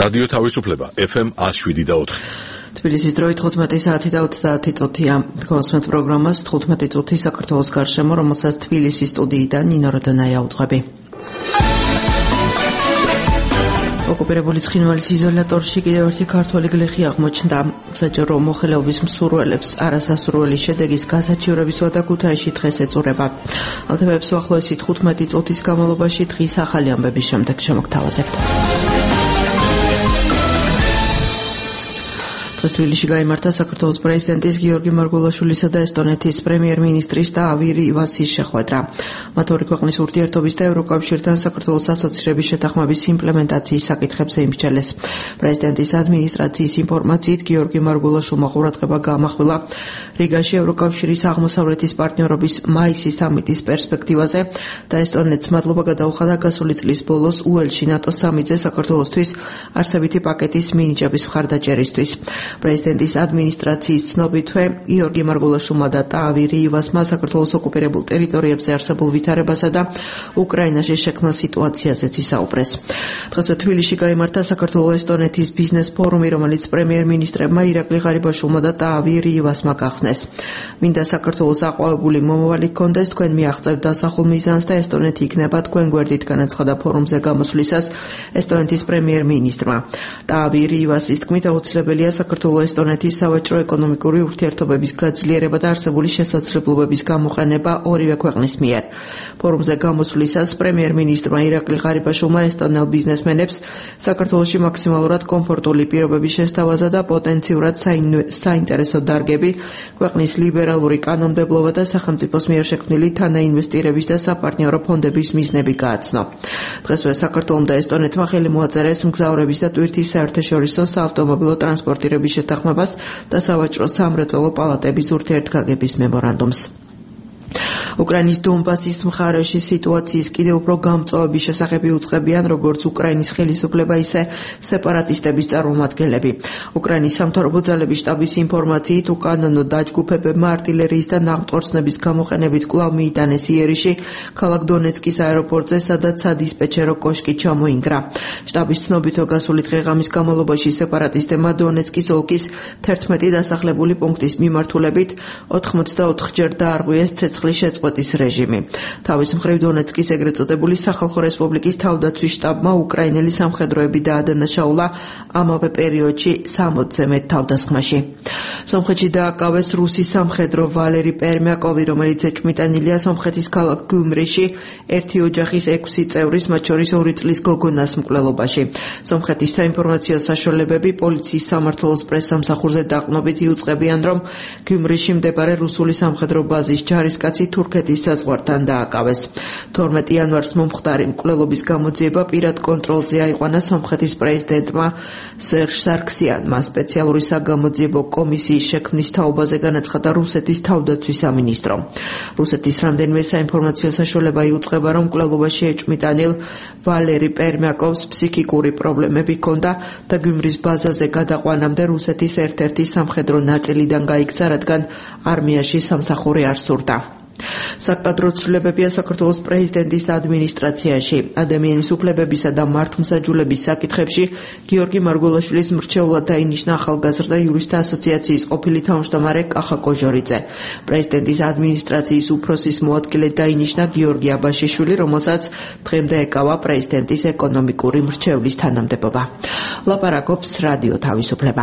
რადიო თავისუფლება FM 107.4. თბილისის დროით 15 საათი და 30 წუთია. გასვენთ პროგრამას 15 წუთი საქართველოს გარშემო, რომელსაც თბილისის სტუდიიდან ნინო როდონაია უძღვები. ოკუპირებული ცხინვალის იზოლატორში კიდევ ერთი ქართველი გლეხი აღმოჩნდა. საჯარო მოხელეობის მსურველებს არასასურველი შედეგის გასაჩივრების ვადა ქუთაისში დღეს ეწურებათ. ალთებებს უახლოესი 15 წუთის განმავლობაში დღის ახალი ამბების შემდეგ შემოგთავაზებთ. დღეს თბილისში გაიმართა საქართველოს პრეზიდენტის გიორგი მარგველაშვილისა და ესტონეთის პრემიერ-მინისტრის დავი რივასის შეხვედრა. მათ ორი ქვეყნის ურთიერთობის და ევროკავშირთან საქართველოს ასოცირების შეთანხმების იმპლემენტაციის საკითხებზე იმსჯელეს. პრეზიდენტის ადმინისტრაციის ინფორმაციით გიორგი მარგველაშვილმა ყურადღება გაამახვილა რიგაში ევროკავშირის აღმოსავლეთის პარტნიორობის მაისის სამიტის პერსპექტივაზე და ესტონეთს მადლობა გადაუხადა გასული წლის ბოლოს უელში ნატოს სამიტზე საქართველოსთვის არსებითი პაკეტის მინიჭების მხარდაჭერისთვის. პრეზიდენტის ადმინისტრაციის ცნობითვე გიორგი მარგველაშვილმა და დავი რივასმა საქართველოს ოკუპირებულ ტერიტორიებზე არსებულ ვითარებასა და უკრაინაში შექმნილ სიტუაციაზეც ისაუბრეს. დღესვე თბილისში გაიმართა საქართველოს-ესტონეთის ბიზნეს ფორუმი, რომელიც პრემიერ-მინისტრებმა ირაკლი ღარიბაშვილმა და დავი რივასმა გახსნეს. მინდა საქართველოს აყვავებული მომავალი გქონდეს, თქვენ მიაღწევთ დასახულ მიზანს და ესტონეთი იქნება თქვენ გვერდით, განაცხადა ფორუმზე გამოსვლისას ესტონეთის პრემიერ-მინისტრმა. დავი რივასის თქმით, აუცილებელია საქართველოს-ესტონეთის სავაჭრო-ეკონომიკური ურთიერთობების გაძლიერება და არსებული შესაძლებლობების გამოყენება ორივე ქვეყნის მიერ. ფორუმზე გამოსვლისას პრემიერ-მინისტრმა ირაკლი ღარიბაშვილმა ესტონელ ბიზნესმენებს საქართველოში მაქსიმალურად კომფორტული პირობების შესთავაზა და პოტენციურად საინტერესო დარგები, ქვეყნის ლიბერალური კანონმდებლობა და სახელმწიფოს მიერ შექმნილი თანაინვესტირების და საპარტნიორო ფონდების მიზნები გააცნო. დღესვე საქართველომ და ესტონეთმა ხელი მოაწერეს მგზავრების და ტვირთის საერთაშორისო საავტომობილო ტრანსპორტირების შეთანხმებას და სავაჭრო სამრეწველო პალატების ურთიერთგაგების მემორანდუმს. უკრაინის დონბასის მხარეში სიტუაციის კიდევ უფრო გამწვავების შესახებ იუწყებიან როგორც უკრაინის ხელისუფლება, ისე სეპარატისტების წარმომადგენლები. უკრაინის სამთავრობო ძალების შტაბის ინფორმაციით, უკანონო დაჯგუფებებმა არტილერიის და ნავმტყორცნების გამოყენებით კვლავ მიიტანეს იერიში, ქალაქ დონეცკის აეროპორტზე, სადაც სადისპეჩერო კოშკი ჩამოინგრა. შტაბის ცნობით, გასული დღე-ღამის განმავლობაში სეპარატისტებმა დონეცკის ოლქის 11 დასახლებული პუნქტის მიმართულებით 84 ჯერ დაარღვიეს ცეცხლის შეწყვეტის რეჟიმი. თავის მხრივ დონეცკის ეგრეთ წოდებული სახალხო რესპუბლიკის თავდაცვის შტაბმა უკრაინელი სამხედროები დაადანაშაულა ამავე პერიოდში 60-ზე მეტ თავდასხმაში. სომხეთში დააკავეს რუსი სამხედრო ვალერი პერმიაკოვი, რომელიც ეჭვმიტანილია სომხეთის ქალაქ გიუმრიში ერთი ოჯახის 6 წევრის, მათ შორის 2 წლის გოგონას მკვლელობაში. სომხეთის საინფორმაციო საშუალებები პოლიციის სამმართველოს პრესსამსახურზე დაყრდნობით იუწყებიან, რომ გიუმრიში მდებარე რუსული სამხედრო ბაზის ჯარისკაცი თურქეთის საზღვართან დააკავეს. 12 იანვარს მომხდარი მკვლელობის გამოძიება პირად კონტროლზე აიყვანა სომხეთის პრეზიდენტმა სერჟ სარქსიანმა. სპეციალური საგამოძიებო კომისიის შექმნის თაობაზე განაცხადა რუსეთის თავდაცვის სამინისტრო. რუსეთის რამდენიმე საინფორმაციო საშუალება იუწყება, რომ მკვლელობაში ეჭვმიტანილ ვალერი პერმიაკოვს ფსიქიკური პრობლემები ჰქონდა და გიუმრის ბაზაზე გადაყვანამდე რუსეთის ერთ-ერთი სამხედრო ნაწილიდან გაიქცა, რადგან არმიაში სამსახური არ სურდა. საკადრო ცვლილებებია საქართველოს პრეზიდენტის ადმინისტრაციაში. ადამიანის უფლებებისა და მართლმსაჯულების საკითხებში გიორგი მარგველაშვილის მრჩევლად დაინიშნა ახალგაზრდა იურისტთა ასოციაციის ყოფილი თავმჯდომარე კახა კოჟორიძე. პრეზიდენტის ადმინისტრაციის უფროსის მოადგილედ დაინიშნა გიორგი აბაშიშვილი, რომელსაც დღემდე ეკავა პრეზიდენტის ეკონომიკური მრჩევლის თანამდებობა. ლაპარაკობს რადიო თავისუფლება.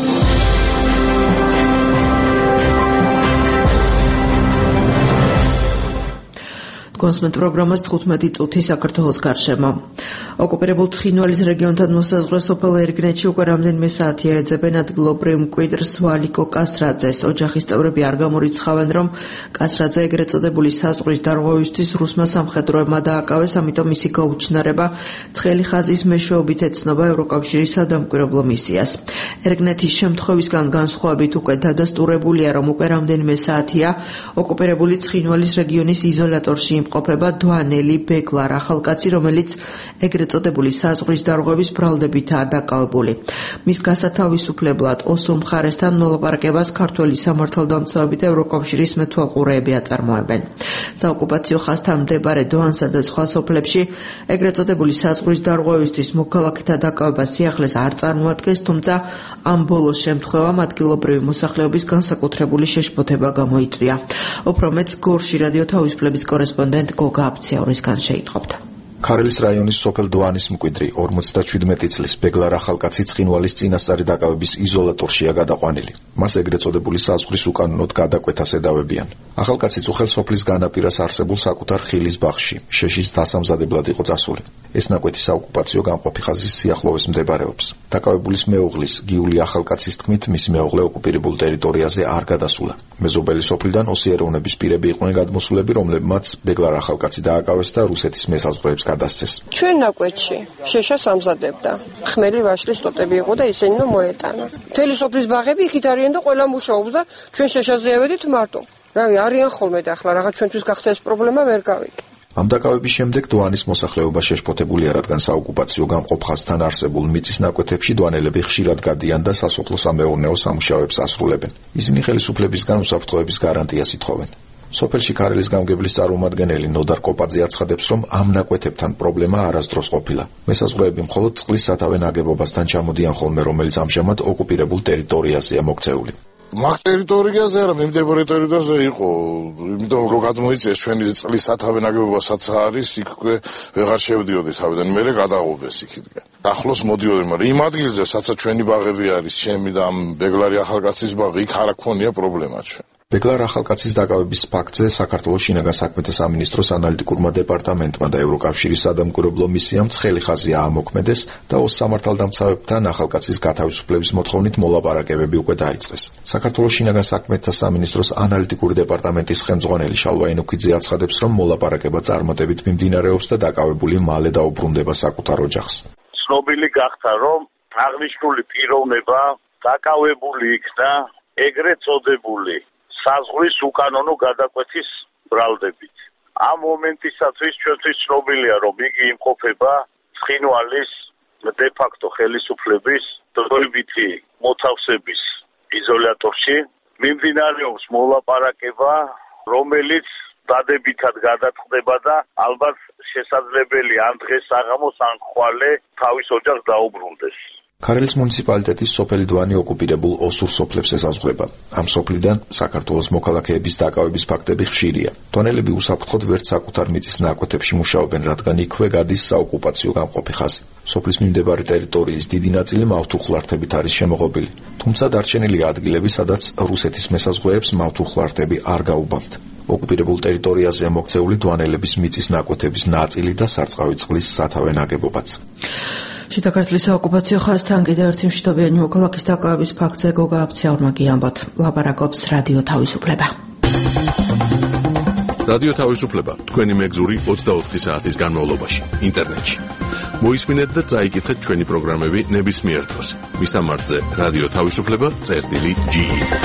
გასვენთ პროგრამას 15 წუთი საქართველოს გარშემო. ოკუპირებულ ცხინვალის რეგიონთან მოსაზღვრე სოფელ ერგნეთში უკვე რამდენიმე საათია ეძებენ ადგილობრივ მკვიდრს ვალიკო კასრაძეს. ოჯახის წევრები არ გამორიცხავენ, რომ კასრაძე ეგრეთ წოდებული საზღვრის დარღვევისთვის რუსმა სამხედროებმა დააკავეს, ამიტომ მისი გაუჩინარება ცხელი ხაზის მეშვეობით ეცნობა ევროკავშირის სადამკვირვებლო მისიას. ერგნეთის შემთხვევისგან განსხვავებით უკვე დადასტურებულია, რომ უკვე რამდენიმე საათია ოკუპირებული ცხინვალის რეგიონის იზოლატორში იმყოფება დვანელი ბეგლარ ახალკაცი, რომელიც ეგრეთ წოდებული საზღვრის დარღვევის ბრალდებითაა დაკავებული. მის გასათავისუფლებლად ოსურ მხარესთან მოლაპარაკებას ქართველი სამართალდამცავები და ევროკავშირის მეთვალყურეები აწარმოებენ. საოკუპაციო ხაზთან მდებარე დვანსა და სხვა სოფლებში ეგრეთ წოდებული საზღვრის დარღვევისთვის მოქალაქეთა დაკავება სიახლეს არ წარმოადგენს, თუმცა ამ ბოლოს შემთხვევამ ადგილობრივი მოსახლეობის განსაკუთრებული შეშფოთება გამოიწვია. უფრო მეტს გორში რადიო თავისუფლების კორესპონდენტ გოგა აფციაურისგან შეიტყობთ. ქარელის რაიონის სოფელ დვანის მკვიდრი 57 წლის ბეგლარ ახალკაცი ცხინვალის წინასწარი დაკავების იზოლატორშია გადაყვანილი. მას ეგრეთ წოდებული საზღვრის უკანონოდ გადაკვეთას ედავებიან. ახალკაცი წუხელ სოფლის განაპირას არსებულ საკუთარ ხილის ბაღში შეშის დასამზადებლად იყო წასული. ეს ნაკვეთი საოკუპაციო გამყოფი ხაზის სიახლოვეს მდებარეობს. დაკავებულის მეუღლის გიული ახალკაცის თქმით, მისი მეუღლე ოკუპირებულ ტერიტორიაზე არ გადასულა. მეზობელი სოფლიდან ოსიეროვნების პირები იყვნენ გადმოსულები, რომლებმაც ბეგლარ ახალკაცი დააკავეს და რუსეთის მესაზღვრეებს გადასცეს. ჩვენ ნაკვეთში შეშას ამზადებდა. ხმელი ვაშლის ტოტები იყო და ისინი მოეტანა. მთელი სოფლის ბაღები იქით არიან და ყველა მუშაობს და ჩვენ შეშაზე ავედით მარტო. რავი, არიან ხოლმე და ახლა რაღაც ჩვენთვის გახდა ეს პრობლემა ვერ გავიგე. ამ დაკავების შემდეგ დვანის მოსახლეობა შეშფოთებულია, რადგან საოკუპაციო გამყოფ ხაზთან არსებულ მიწის ნაკვეთებში დვანელები ხშირად გადიან და სასოფლო-სამეურნეო სამუშაოებს ასრულებენ. ისინი ხელისუფლებისგან უსაფრთხოების გარანტიას ითხოვენ. სოფელში ქარელის გამგებლის წარმომადგენელი ნოდარ კოპაძე აცხადებს, რომ ამ ნაკვეთებთან პრობლემა არასდროს ყოფილა. მესაზღვრეები მხოლოდ წყლის სათავე ნაგებობასთან ჩამოდიან ხოლმე, რომელიც ამჟამად ოკუპირებულ ტერიტორიაზეა მოქცეული. მაგ ტერიტორიაზე არა, მიმდებარე ტერიტორიაზე იყო, იმიტომ რომ გადმოიწეს ჩვენი წყლის სათავე ნაგებობასაც არის, იქვე ვეღარ შევდიოდი თავიდან, მერე გადაღობეს იქითგან. ახლოს მოდიოდი, მაგრამ იმ ადგილზე, სადაც ჩვენი ბაღები არის, ჩემი და ამ ბეგლარი ახალკაცის ბაღი, იქ არ აქონია პრობლემა ჩვენ. ბეგლარ ახალკაცის დაკავების ფაქტზე საქართველოს შინაგან საქმეთა სამინისტროს ანალიტიკურმა დეპარტამენტმა და ევროკავშირის სადამკვირვებლო მისიამ ცხელი ხაზი აამოქმედეს და ოს სამართალდამცავებთან ახალკაცის გათავისუფლების მოთხოვნით მოლაპარაკებები უკვე დაიწყეს. საქართველოს შინაგან საქმეთა სამინისტროს ანალიტიკური დეპარტამენტის ხელმძღვანელი შალვა ენუქიძე აცხადებს, რომ მოლაპარაკება წარმატებით მიმდინარეობს და დაკავებული მალე დაუბრუნდება საკუთარ ოჯახს. ცნობილი გახდა, რომ აღნიშნული პიროვნება დაკავებული იქნა ეგრეთ წოდებული საზღვრის უკანონო გადაკვეთის ბრალდებით. ამ მომენტისათვის ჩვენთვის ცნობილია, რომ იგი იმყოფება ცხინვალის დე-ფაქტო ხელისუფლების დროებითი მოთავსების იზოლატორში. მიმდინარეობს მოლაპარაკება, რომელიც დადებითად გადაწყდება და ალბათ შესაძლებელი ამ დღეს საღამოს ან ხვალე თავის ოჯახს დაუბრუნდეს. ქარელის მუნიციპალიტეტის სოფელი დვანი ოკუპირებულ ოსურ სოფლებს ესაზღვრება. ამ სოფლიდან საქართველოს მოქალაქეების დაკავების ფაქტები ხშირია. დვანელები უსაფრთხოდ ვერც საკუთარ მიწის ნაკვეთებში მუშაობენ, რადგან იქვე გადის საოკუპაციო გამყოფი ხაზი. სოფლის მიმდებარე ტერიტორიის დიდი ნაწილი მავთულხლართებით არის შემოღობილი. თუმცა დარჩენილია ადგილები, სადაც რუსეთის მესაზღვრეებს მავთულხლართები არ გაუბამთ. ოკუპირებულ ტერიტორიაზე მოქცეული დვანელების მიწის ნაკვეთების ნაწილი და სარწყავი წყლის სათავე ნაგებობაც. შიდა ქართლის საოკუპაციო ხაზთან კიდევ ერთი მშვიდობიანი მოქალაქის დაკავების ფაქტზე გოგა აფციაურმა გიამბოთ. ლაპარაკობს რადიო თავისუფლება. რადიო თავისუფლება თქვენი მეგზური 24 საათის განმავლობაში ინტერნეტში. მოისმინეთ და წაიკითხეთ ჩვენი პროგრამები ნებისმიერ დროს. მისამართზე რადიო თავისუფლება.ge.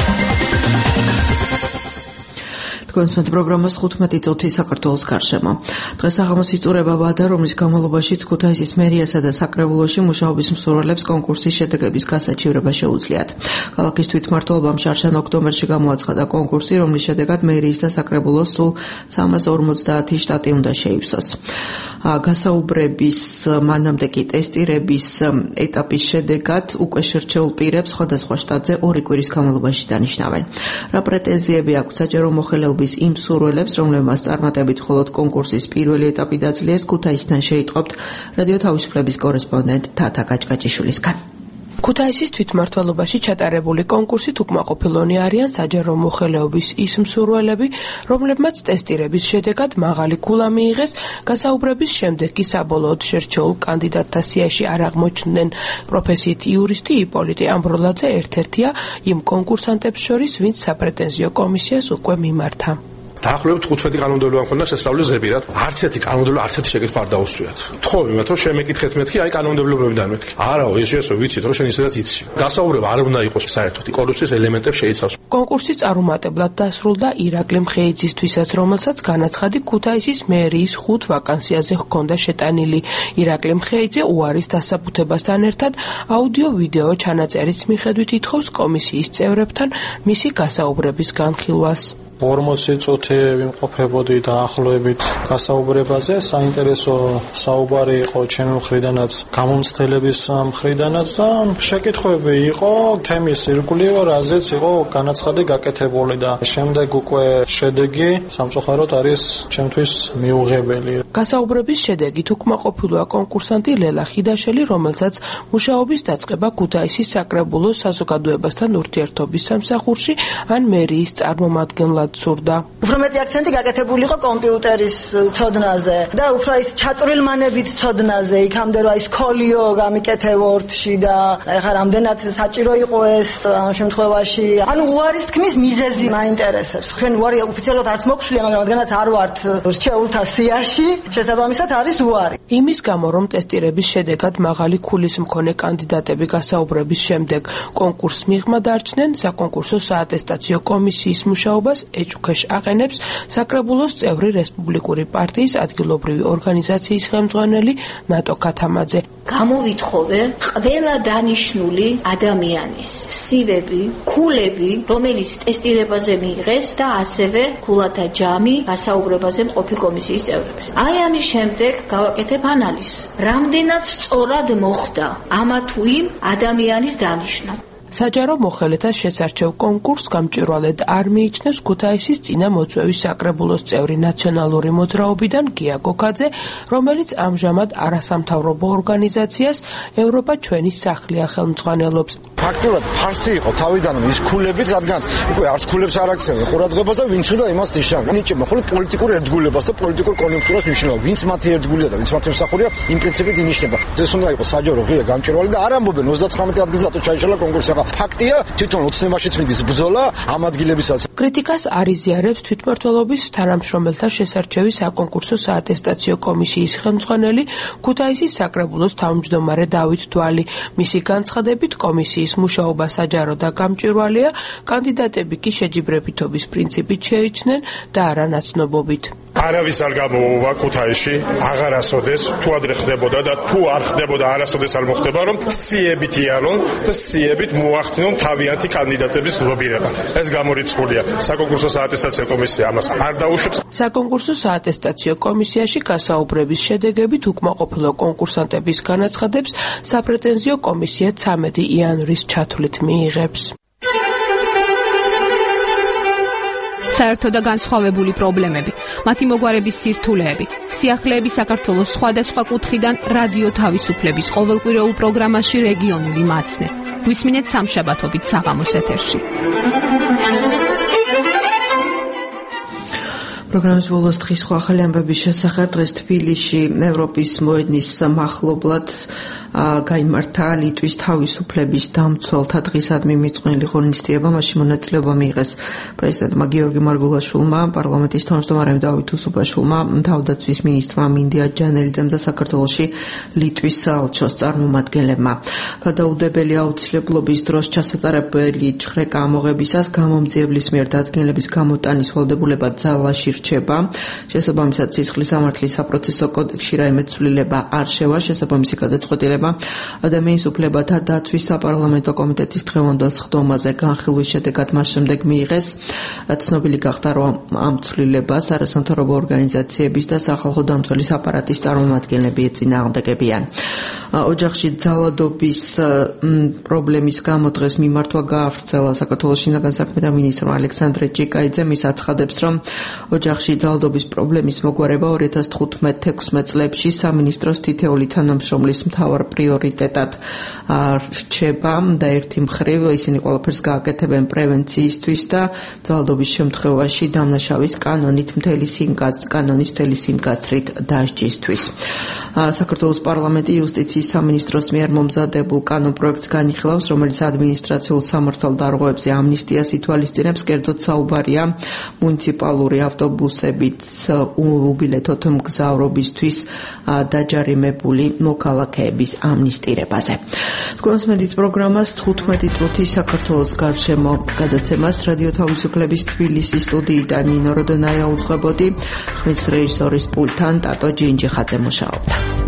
კონსმეთ პროგრამას 15 წუთი საქართველოს გარშემო. დღეს საღამოს იწურება ვადა, რომლის განმავლობაში ქუთაისის მერიასა და საკრებულოში მუშაობის მსურველებს კონკურსის შედეგების გასაჩივრება შეუძლიათ. ქალაქის თვითმმართველობამ შარშან ოქტომბერში გამოაცხადა კონკურსი, რომლის შედეგად მერიის და საკრებულოს სულ 350 შტატი უნდა შეივსოს. გასაუბრების მანამდე კი ტესტირების ეტაპის შედეგად უკვე შერჩეულ პირებს სხვადასხვა შტატზე 2 კვირის განმავლობაში დანიშნავენ. რა პრეტენზიები აქვს საჯარო მოხელეობის იმ მსურველებს, რომლებმაც წარმატებით მხოლოდ კონკურსის პირველი ეტაპი დაძლეს, ქუთაისიდან შეიტყობთ რადიო თავისუფლების კორესპონდენტ თათა გაჭკაჭიშვილისგან. ქუთაისის თვითმმართველობაში ჩატარებული კონკურსით უკმაყოფილონი არიან საჯარო მოხელეობის ის მსურველები, რომლებმაც ტესტირების შედეგად მაღალი ქულა მიიღეს, გასაუბრების შემდეგ კი საბოლოოდ შერჩეულ კანდიდატთა სიაში არ აღმოჩნდნენ. პროფესიით იურისტი იპოლიტე ამბროლაძე ერთ-ერთია იმ კონკურსანტებს შორის, ვინც საპრეტენზიო კომისიას უკვე მიმართა. დაახლოებით 15 კანონმდებლობა მქონდა შესწავლის ზეპირად. არც ერთი კანონმდებლობა არც ერთი შეკითხვა არ დაუსვიათ. თხოვებათ რომ შემეკითხეთ მეთქი, აი კანონმდებლობებიდან მეთქი. არაო, ესეო ვიცით რომ შენ ისედაც იცი. გასაუბრება არ უნდა იყოს საერთოდ. კორუფციის ელემენტებს შეიცავს. კონკურსი წარუმატებლად დასრულდა ირაკლი მხეიძისთვისაც, რომელსაც განაცხადი ქუთაისის მერიის 5 ვაკანსიაზე ჰქონდა შეტანილი. ირაკლი მხეიძე უარის დასაბუთებასთან ერთად აუდიო-ვიდეო ჩანაწერის მიხედვით ითხოვს კომისიის წევრებთან მისი გასაუბრების განხილვას. 40 წუთი ვიმყოფებოდი დაახლოებით გასაუბრებაზე. საინტერესო საუბარი იყო ჩემი მხრიდანაც, გამომცდელების მხრიდანაც და შეკითხვები იყო თემის ირგვლივ, რაზეც იყო განაცხადი გაკეთებული და შემდეგ უკვე შედეგი სამწუხაროდ არის ჩემთვის მიუღებელი. გასაუბრების შედეგით უკმაყოფილოა კონკურსანტი ლელა ხიდაშელი, რომელსაც მუშაობის დაწყება ქუთაისის საკრებულოს საზოგადოებასთან ურთიერთობის სამსახურში ან მერიის წარმომადგენლად სურდა. უფრო მეტი აქცენტი გაკეთებული იყო კომპიუტერის ცოდნაზე და უფრო ის ჩაწვრილმანებით ცოდნაზე, იქამდე რომ ის სკოლიო გამიკეთებორთში და ეხლა რამდენად საჭირო იყო ეს ამ შემთხვევაში. ანუ უარის თქმის მიზეზი მაინტერესებს. ჩვენ უარი ოფიციალურად არც მოგვსვლია, მაგრამ რადგანაც არ ვართ რჩეულთა სიაში, შესაბამისად არის უარი. იმის გამო, რომ ტესტირების შედეგად მაღალი ქულის მქონე კანდიდატები გასაუბრების შემდეგ კონკურსს მიღმა დარჩნენ, საკონკურსო საატესტაციო კომისიის მუშაობას ეჭუქეშ აყენებს საკრებულოს წევრი რესპუბლიკური პარტიის ადგილობრივი ორგანიზაციის ხელმძღვანელი ნატო ქათამაძე. გამოვითხოვე ყველა დანიშნული ადამიანის სივები, ქულები, რომელიც ტესტირებაზე მიიღეს და ასევე ქულათა ჯამი გასაუბრებაზე მყოფი კომისიის წევრებს. აი ამის შემდეგ გავაკეთებ ანალიზს, რამდენად სწორად მოხდა ამა თუ იმ ადამიანის დანიშნა. საჯარო მოხელეთა შესარჩევ კონკურსს გამჭვირვალედ არ მიიჩნევს ქუთაისის წინა მოწვევის საკრებულოს წევრი ნაციონალური მოძრაობიდან გია გოქაძე, რომელიც ამჟამად არასამთავრობო ორგანიზაციას ევროპა ჩვენი სახლია ხელმძღვანელობს. ფაქტურად ფარსი იყო თავიდან ის ქულებიც, რადგან უკვე არც ქულებს არ აქცევენ ყურადღებას და ვინც უნდა იმას ნიშნავს. ნიჭებმა მხოლოდ პოლიტიკურ ერთგულებას და პოლიტიკურ კონიუნქტურას ნიშნავს. ვინც მათი ერთგულია და ვინც მათი მსახურია, იმ პრინციპით ინიშნება. ეს უნდა იყოს საჯარო ღია გამჭვირვალე და არ ამბობენ 39 ადგილზე ჩაიშალა კონკურსი. ფაქტია, თვითონ ოცნებაშიც მიდის ბრძოლა ამ ადგილებისაც. კრიტიკას არ იზიარებს თვითმმართველობის თანამშრომელთა შესარჩევი საკონკურსო საატესტაციო კომისიის ხელმძღვანელი ქუთაისის საკრებულოს თავმჯდომარე დავით დვალი. მისი განცხადებით კომისიის მუშაობა საჯარო და გამჭვირვალეა, კანდიდატები კი შეჯიბრებითობის პრინციპით შეიჩნენ და არა ნაცნობობით. არავის არ გამოუვა ქუთაისში, აღარასოდეს, თუ ადრე ხდებოდა და თუ არ ხდებოდა არასოდეს არ მოხდება, რომ სიებით იარონ და სიებით მოახდინონ თავიანთი კანდიდატების ლობირება. ეს გამორიცხულია. საკონკურსო საატესტაციო კომისია ამას არ დაუშვებს. საკონკურსო საატესტაციო კომისიაში გასაუბრების შედეგებით უკმაყოფილო კონკურსანტების განაცხადებს საპრეტენზიო კომისია 13 იანვრის ჩათვლით მიიღებს. საერთო და განსხვავებული პრობლემები, მათი მოგვარების სირთულეები, სიახლეები საქართველოს სხვადასხვა კუთხიდან რადიო თავისუფლების ყოველკვირეულ პროგრამაში რეგიონული მაცნე. გვისმინეთ სამშაბათობით საღამოს ეთერში. პროგრამის ბოლოს დღის სხვა ახალი ამბების შესახებ დღეს თბილისში ევროპის მოედნის მახლობლად გაიმართა ლიტვის თავისუფლების დამცველთა დღისადმი მიძღვნილი ღონისძიება. მასში მონაწილეობა მიიღეს პრეზიდენტმა გიორგი მარგულაშვილმა, პარლამენტის თავმჯდომარემ დავით უსუბაშვილმა, თავდაცვის მინისტრმა მინდია ჯანელიძემ და საქართველოში ლიტვის საელჩოს წარმომადგენლებმა. გადაუდებელი აუცილებლობის დროს ჩასატარებელი ჭხრეკა ამოღებისას გამომძიებლის მიერ დადგენილების გამოტანის ვალდებულება ძალაში რჩება. შესაბამისად სისხლის სამართლის საპროცესო კოდექსში რაიმე ცვლილება არ შევა. შესაბამისი გადაწყვეტილება ადამიანის უფლებათა დაცვის საპარლამენტო კომიტეტის დღევანდელ სხდომაზე განხილვის შედეგად მას შემდეგ მიიღეს. ცნობილი გახდა, რომ ამ ცვლილებას არასამთავრობო ორგანიზაციების და სახალხო დამცველის აპარატის წარმომადგენლები ეწინააღმდეგებიან. ოჯახში ძალადობის პრობლემის გამო დღეს მიმართვა გაავრცელა საქართველოს შინაგან საქმეთა მინისტრმა ალექსანდრე ჭიკაიძემ. ის აცხადებს, რომ ოჯახში ძალადობის პრობლემის მოგვარება 2015-16 წლებში სამინისტროს თითეული თანამშრომლის მთავარ პრიორიტეტად რჩება და ერთი მხრივ ისინი ყველაფერს გააკეთებენ პრევენციისთვის და ძალადობის შემთხვევაში დამნაშავის კანონის მთელი სიმკაცრით დასჯისთვის. საქართველოს პარლამენტი იუსტიციის სამინისტროს მიერ მომზადებულ კანონპროექტს განიხილავს, რომელიც ადმინისტრაციულ სამართალდარღვევებზე ამნისტიას ითვალისწინებს, კერძოდ საუბარია მუნიციპალური ავტობუსებით უბილეთოთ მგზავრობისთვის დაჯარიმებული მოქალაქეების ამნისტირებაზე. თქვენს მედით პროგრამას 15 წუთი საქართველოს გარშემო გადაცემას რადიო თავისუფლების თბილისის სტუდიიდან ნინო როდონაია უძღვებოდი, ხმის რეჟისორის პულტთან ტატო ჯინჯიხაძე მუშაობდა.